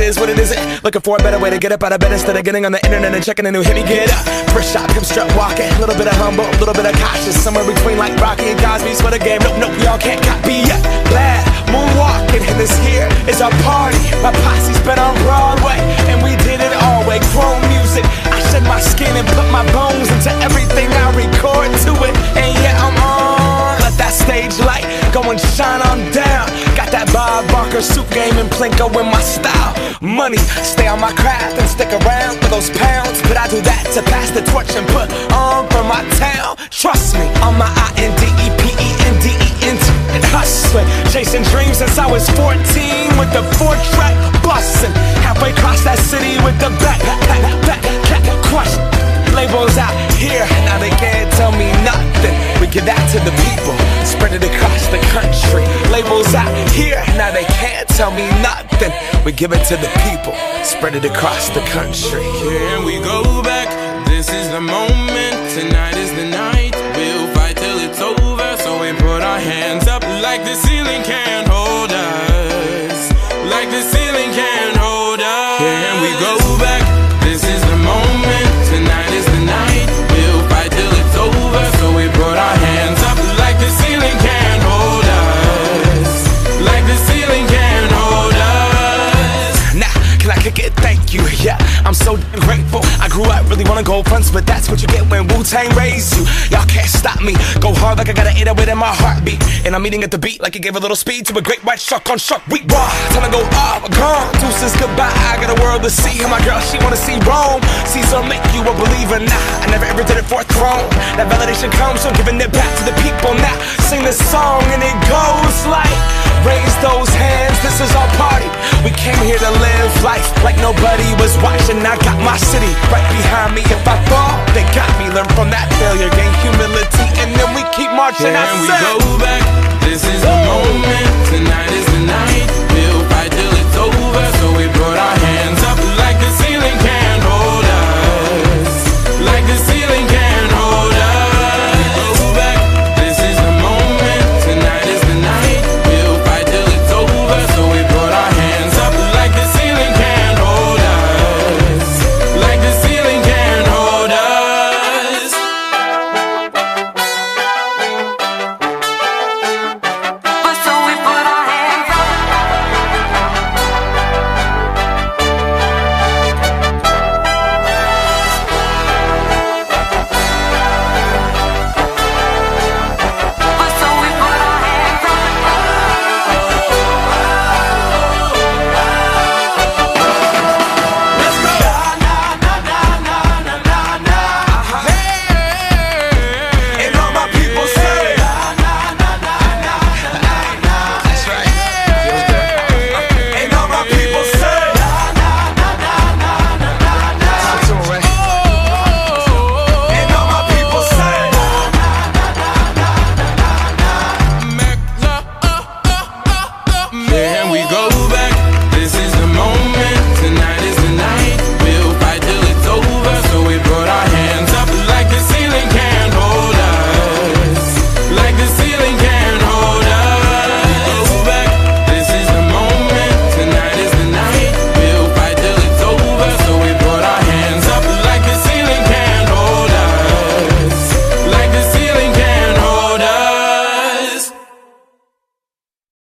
is what it isn't. Looking for a better way to get up out of bed instead of getting on the internet and checking a new hit. Me get up, first shot, pimp strut walking. A little bit of humble, a little bit of cautious. Somewhere between like Rocky and Cosby's for the game. Nope, nope, y'all can't copy yet. Glad moonwalking, and this here is our party. My posse's been on Broadway, and we did it all way. Grown music, I shed my skin and put my bones into everything I record to it. And yeah, I'm on. Let that stage light go and shine on down. Got that Bob Barker suit game and Plinko in my style. Money, stay on my craft and stick around for those pounds. But I do that to pass the torch and put on for my town. Trust me, on my INDEPENDENT and hustling, chasing dreams since I was 14 with the 4-track bustin'. Halfway across that city with the back crush. Labels out here, now they can't tell me nothing. We give that to the people, spread it across the country. Labels out here, now they can't tell me nothing. We give it to the people, spread it across the country. Here we go back, this is the moment. Tonight is the night, we'll fight till it's over. So we put our hands up like the ceiling can't hold us. Like the ceiling can't hold us. Here we go back, this is the moment. Tonight is the night, we'll fight till it's over. So we put our hands up like the ceiling can't hold us. Like the ceiling can't hold us. Now, can I kick it? Thank you, yeah, I'm so damn grateful. I grew up really wanna go fronts, but that's what you get when Wu-Tang raised you. Y'all can't stop me, go hard like I got an 808 in my heartbeat. And I'm eating at the beat like it gave a little speed to a great white shark on Shark Week. Raw, time to go off, gone, deuces goodbye. I got a world to see, and my girl, she wanna see Rome. Caesar make you a believer, nah, I never ever did it for a throne. That validation comes from giving it back to the people. Now, sing this song and it goes like, raise those hands, this is our party. We came here to live life like nobody was watching. I got my city right behind me. If I fall, they got me. Learn from that failure, gain humility, and then we keep marching. And we go back, this is the moment. Tonight is the night, we'll